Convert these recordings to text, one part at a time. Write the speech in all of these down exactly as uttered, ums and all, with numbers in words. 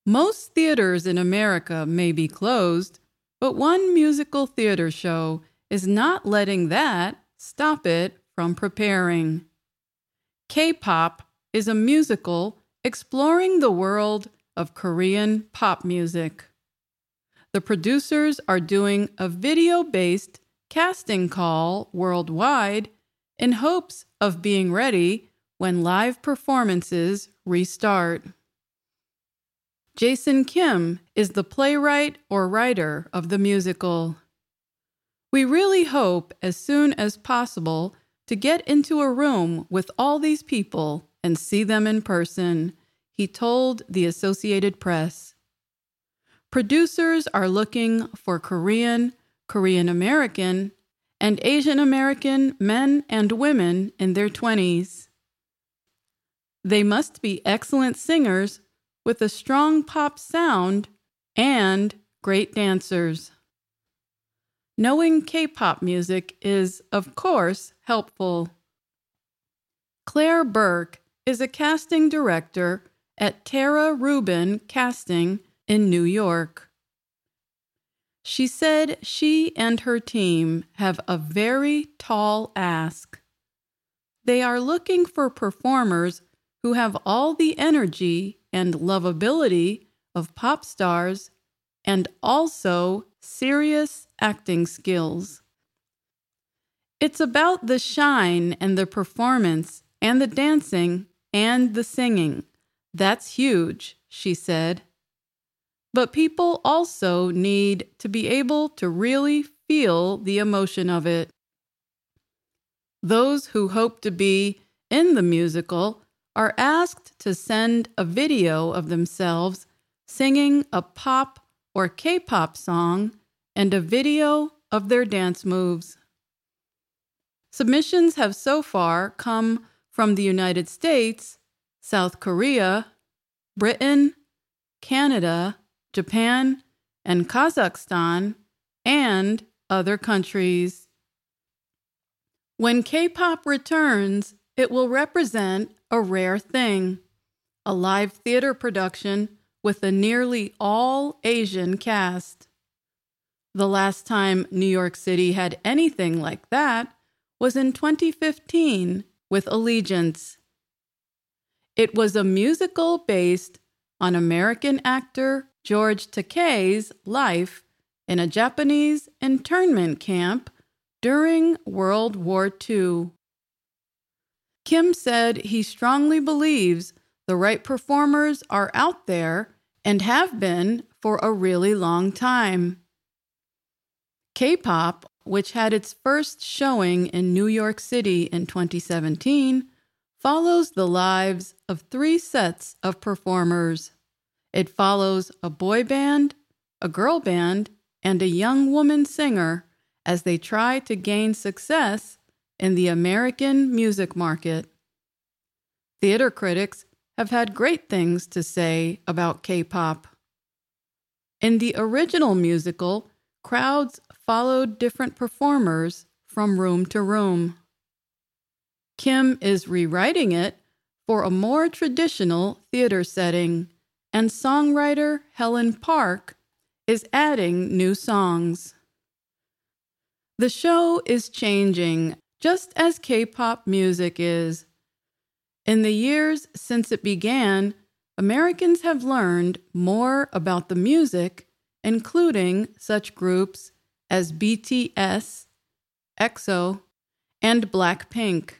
Most theaters in America may be closed, but one musical theater show is not letting that stop it from preparing. K-pop is a musical exploring the world of Korean pop music. The producers are doing a video-based casting call worldwide in hopes of being ready when live performances restart. Jason Kim is the playwright or writer of the musical. We really hope as soon as possible to get into a room with all these people and see them in person, he told the Associated Press. Producers are looking for Korean, Korean American, and Asian American men and women in their twenties. They must be excellent singers with a strong pop sound and great dancers. Knowing K-pop music is, of course, helpful. Claire Burke is a casting director at Tara Rubin Casting in New York. She said she and her team have a very tall ask. They are looking for performers who have all the energy and lovability of pop stars and also serious acting skills. It's about the shine and the performance and the dancing and the singing. That's huge, she said. But people also need to be able to really feel the emotion of it. Those who hope to be in the musical are asked to send a video of themselves singing a pop or K-pop song and a video of their dance moves. Submissions have so far come from the United States, South Korea, Britain, Canada, Japan, and Kazakhstan, and other countries. When K-pop returns, it will represent a rare thing, a live theater production with a nearly all-Asian cast. The last time New York City had anything like that was in twenty fifteen with Allegiance. It was a musical based on American actor George Takei's life in a Japanese internment camp during World War Two. Kim said he strongly believes the right performers are out there and have been for a really long time. K-pop, which had its first showing in New York City in twenty seventeen, follows the lives of three sets of performers. It follows a boy band, a girl band, and a young woman singer as they try to gain success in the American music market. Theater critics have had great things to say about K-pop. In the original musical, crowds followed different performers from room to room. Kim is rewriting it for a more traditional theater setting, and songwriter Helen Park is adding new songs. The show is changing, just as K-pop music is. In the years since it began, Americans have learned more about the music, including such groups as B T S, EXO, and Blackpink.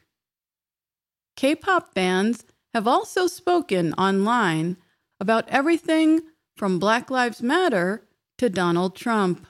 K-pop fans have also spoken online about everything from Black Lives Matter to Donald Trump.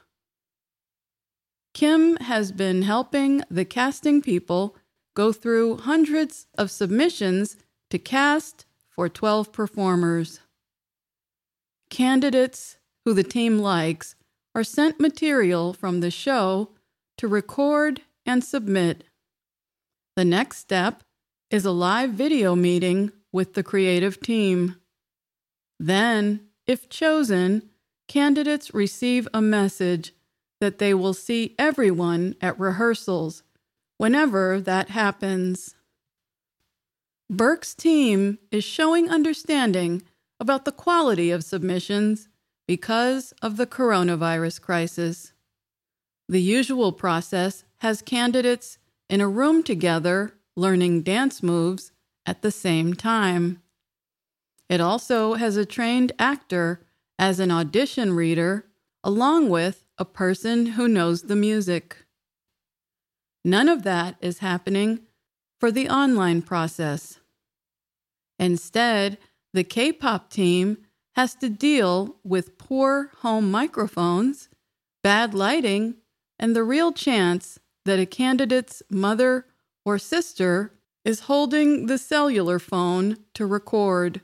Kim has been helping the casting people go through hundreds of submissions to cast for twelve performers. Candidates who the team likes are sent material from the show to record and submit. The next step is a live video meeting with the creative team. Then, if chosen, candidates receive a message that they will see everyone at rehearsals, whenever that happens. Burke's team is showing understanding about the quality of submissions because of the coronavirus crisis. The usual process has candidates in a room together learning dance moves at the same time. It also has a trained actor as an audition reader, along with a person who knows the music. None of that is happening for the online process. Instead, the K-pop team has to deal with poor home microphones, bad lighting, and the real chance that a candidate's mother or sister is holding the cellular phone to record.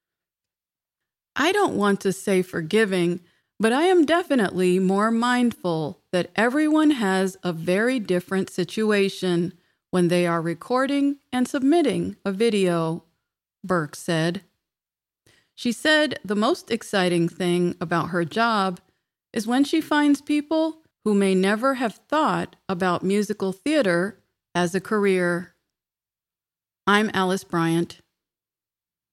I don't want to say forgiving, but I am definitely more mindful that everyone has a very different situation when they are recording and submitting a video, Burke said. She said the most exciting thing about her job is when she finds people who may never have thought about musical theater as a career. I'm Alice Bryant.